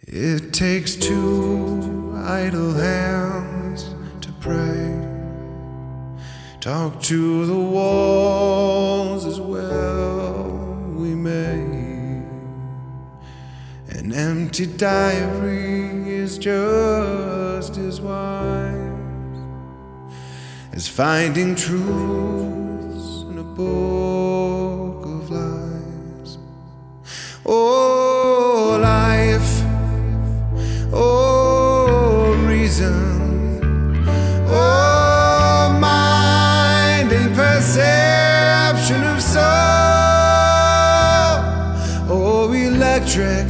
It takes two idle hands to pray. Talk to the walls as well we may. An empty diary is just as wise as finding truths in a book of lies. Oh, life, oh, reason, oh, mind and perception of soul, oh, electric,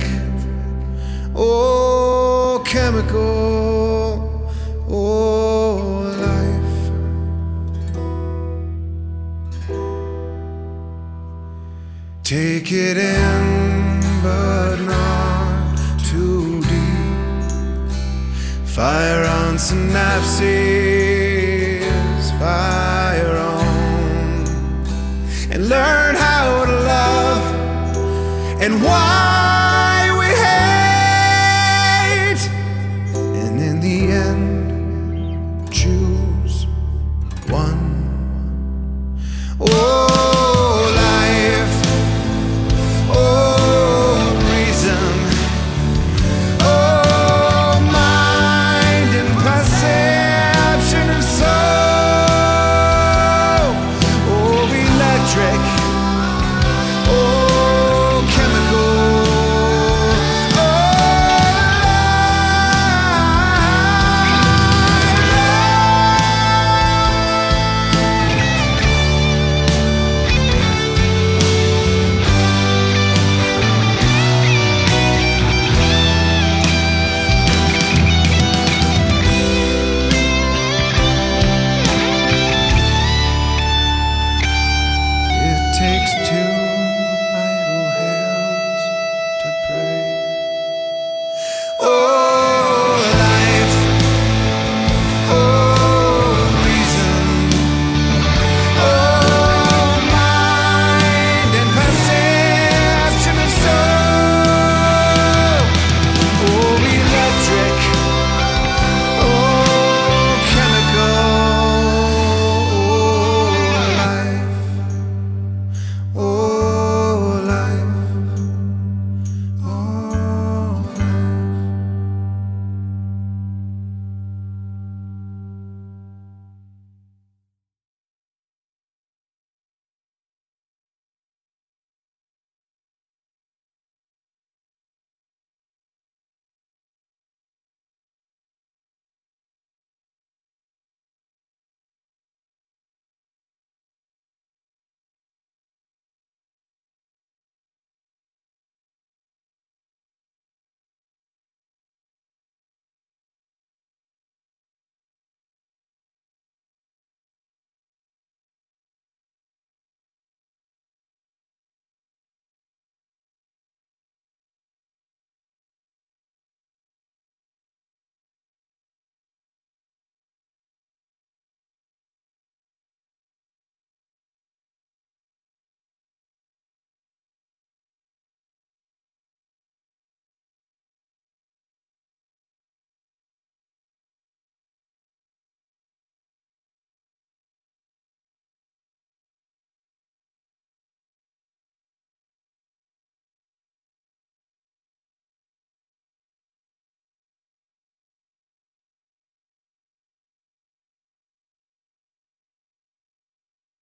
oh, chemical, oh, life. Take it in, but not too deep. Fire on synapses, fire on, and learn